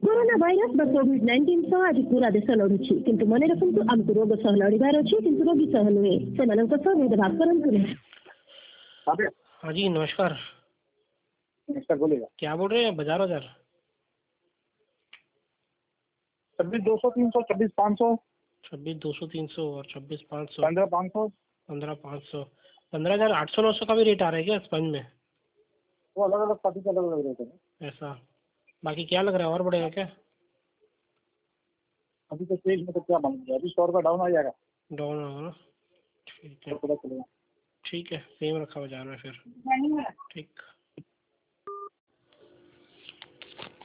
Corona virus व कोविड-19 सह आज पूरा देश लड़ुछि किंतु मने रखंतु हमको रोग सह लड़िबार अछि किंतु रोगी सह नुहे सेमानंक सह भेदभाव करंतु नहीं। हाँ जी नमस्कार। नमस्कार बोलेगा। क्या बोल रहे हैं? बाजार बाजार 26-200 300 26-500 26-200 300 और 26-500 15-500 15-500 15,800-900 का भी रेट आ रहा है क्या स्पंज में? वो अलग अलग पार्टी के अलग अलग रेट है। ऐसा बाकी क्या लग रहा है और बढ़ेगा क्या? अभी तो तेज में तो क्या मालूम, अभी 100 रुपया डाउन आ जाएगा। डाउन होगा ना? ठीक है तो पता चलेगा। ठीक है, सेम रखा बाजार में फिर। ठीक।